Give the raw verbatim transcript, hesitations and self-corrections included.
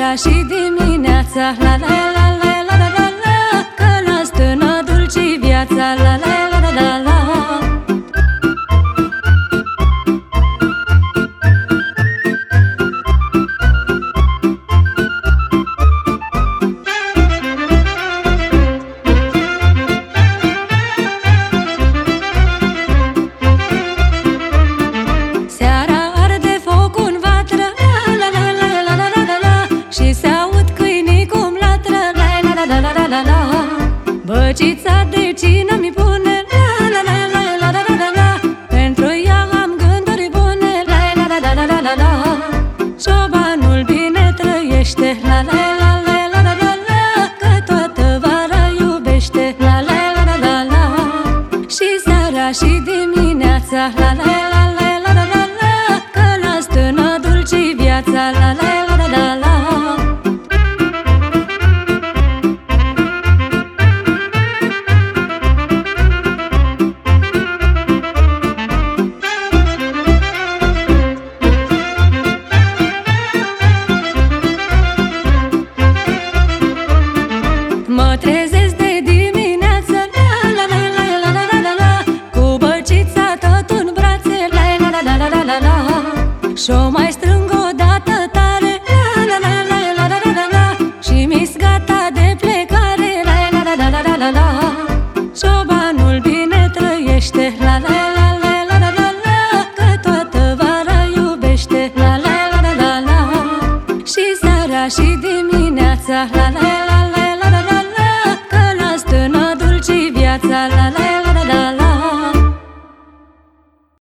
seara și dimineața, la la la la la la la la, că la stână dulce viața, la la la la la la. Băcița de cină mi pune, la la la la la la la la, pentru ea am gânduri bune, la la la la la la la. Ciobanul bine trăiește, la la la la la la la la, că toată vara iubește, la la la la la la. Și seara și dimineața, la la la la la la la la, că la stână dulce viața, la la la la la la. Mă trezesc de dimineață, la la la la la la la la la, cu băcița tot în brațe, la la la la la la la, și-o mai strâng o dată tare, la la la la la la la la la, și mi-s gata de plecare, la la la la la la la la. Ciobanul bine trăiește, la la la la la la la la, că toată vara iubește, la la la la la la. Și seara și dimineața, la la la la la la la la, că la stână dulce viața, la la.